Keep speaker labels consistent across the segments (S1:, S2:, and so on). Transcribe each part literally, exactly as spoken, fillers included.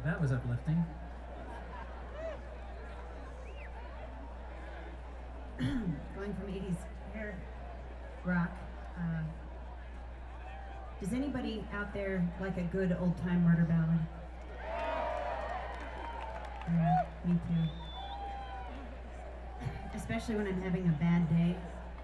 S1: That was uplifting.
S2: Going from eighties hair rock. Uh, does anybody out there like a good old-time murder ballad? Yeah, me too. Especially when I'm having a bad day.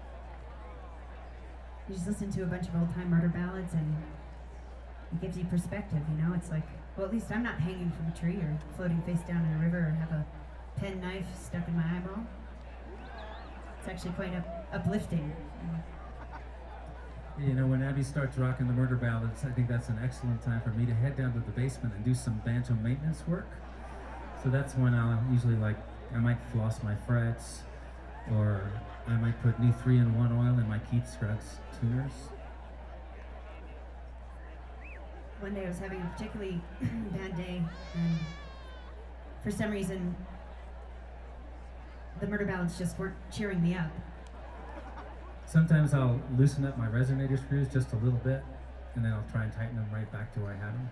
S2: You just listen to a bunch of old-time murder ballads and it gives you perspective, you know? It's like, well, at least I'm not hanging from a tree or floating face down in a river or have a pen knife stuck in my eyeball. It's actually quite up- uplifting.
S1: You know, when Abby starts rocking the murder ballads, I think that's an excellent time for me to head down to the basement and do some banjo maintenance work. So that's when I'll usually, like, I might floss my frets, or I might put new three in one oil in my Keith Scruggs tuners.
S2: One day I was having a particularly bad day, and for some reason, the murder ballads just weren't cheering me up.
S1: Sometimes I'll loosen up my resonator screws just a little bit, and then I'll try and tighten them right back to where I had them.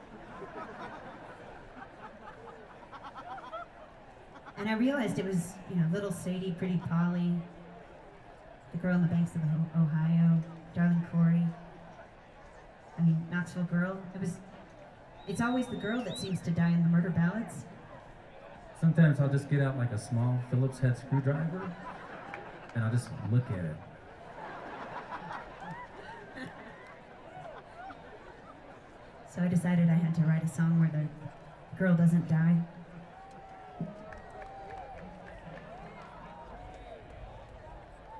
S2: And I realized it was, you know, Little Sadie, Pretty Polly, The Girl on the Banks of the Ho- Ohio, Darling Corey, I mean, Knoxville Girl. It was, it's always the girl that seems to die in the murder ballads.
S1: Sometimes I'll just get out like a small Phillips head screwdriver, and I'll just look at it.
S2: So I decided I had to write a song where the girl doesn't die.